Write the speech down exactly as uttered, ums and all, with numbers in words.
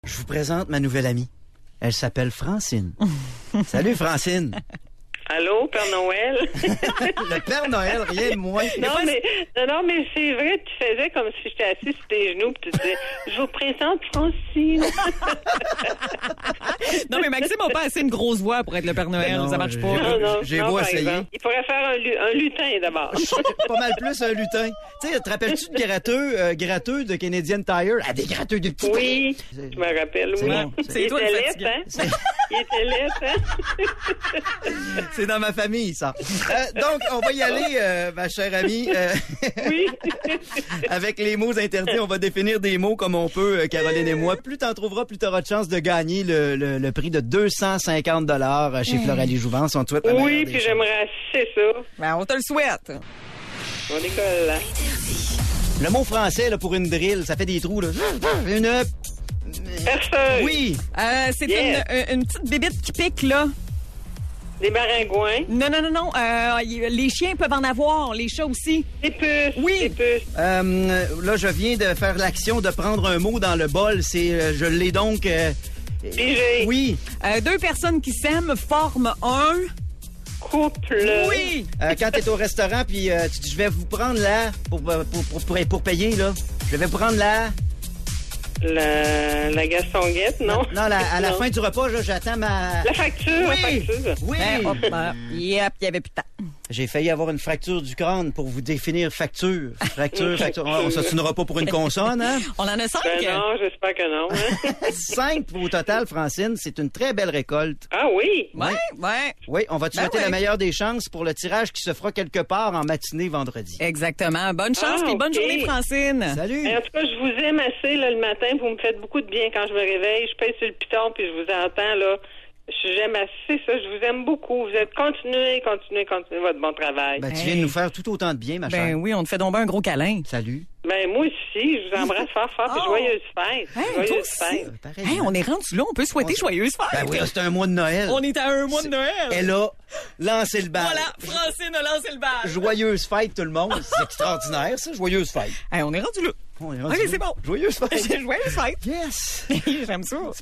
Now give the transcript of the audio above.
Je vous présente ma nouvelle amie. Elle s'appelle Francine. Salut, Francine. Allô, Père Noël? Le Père Noël, rien de moins. Non, mais, non, non, mais c'est vrai, tu faisais comme si j'étais assise sur tes genoux, puis tu disais, je vous présente Francine. Non, mais Maxime n'a pas assez une grosse voix pour être le Père Noël, Non, ça marche j'ai- pas. Non, non, J'ai non, beau par essayer. exemple. Il pourrait faire un, lu- un lutin d'abord. Pas mal plus un lutin. Tu sais, te rappelles-tu de gratteux, euh, gratteux de Canadian Tire? Ah, des gratteux de petits Oui, traits. je me rappelle, C'est oui. bon. C'est Il toi était le laid, fatiguant. hein? Il était laid, hein? C'est dans ma famille, ça. Euh, donc, on va y aller, euh, ma chère amie. euh, Oui. Avec les mots interdits, on va définir des mots comme on peut, euh, Caroline et moi. Plus t'en trouveras, plus t'auras de chance de gagner le, le, le prix de deux cent cinquante dollars chez Floralie Jouvence. On te souhaite la meilleure Oui, des puis chances. j'aimerais assez ça. Ben, on te le souhaite. On école là. Le mot français, là, pour une drill, ça fait des trous, là. Une... Personne. Oui. Euh, c'est Yeah. une, une petite bébite qui pique, là. Des maringouins. Non, non, non, non. Euh, y- les chiens peuvent en avoir, les chats aussi. Des puces. Oui. Des puces. Euh, là, je viens de faire l'action de prendre un mot dans le bol. C'est, euh, je l'ai donc... euh, Pigé. Oui. Euh, deux personnes qui s'aiment forment un... Couple. Oui! Euh, quand t'es au restaurant, puis euh, tu dis, je vais vous prendre là, pour, pour, pour, pour, pour payer, là. Je vais vous prendre là. La, la Gastonguette, non? Non, la- à la Non. fin du repas, là, j'attends ma... La facture, la Oui. facture. Oui. Ben, hop, ben, yep, il y avait plus de temps. J'ai failli avoir une fracture du crâne pour vous définir facture. Fracture, facture. On s'assinera pas pour une consonne, hein? On en a cinq. Ben non, j'espère que non. Hein? Cinq au total, Francine. C'est une très belle récolte. Ah oui? Ouais, ouais. Oui, on va te Ben souhaiter ouais. la meilleure des chances pour le tirage qui se fera quelque part en matinée vendredi. Exactement. Bonne chance, Ah, puis bonne ok. journée, Francine. Salut! Mais en tout cas, je vous aime assez là, le matin. Vous me faites beaucoup de bien quand je me réveille. Je pèse sur le piton puis je vous entends là. Je- J'aime assez ça. Je vous aime beaucoup. Vous êtes continuez, continuez, continuez votre bon travail. Ben, tu Hey. viens de nous faire tout autant de bien, ma Ben chère. oui, on te fait donc bien un gros câlin. Salut. Ben moi aussi, je vous embrasse fort, fort. Puis Oh. joyeuse fête. Hey, toi joyeuse aussi. fête. Euh, pareil. Hey, on est rendu là, on peut souhaiter On- joyeuse fête. Ben oui, c'est un mois de Noël. On est à un mois de Noël. Elle a lancé le bal. Voilà, Francine a lancé le bal. Joyeuse fête, tout le monde. C'est extraordinaire, ça. Joyeuse fête. Hey, on est rendu là. On est rendu Ok, là. c'est bon. Joyeuse fête. Joyeuse fête. Yes! J'aime ça.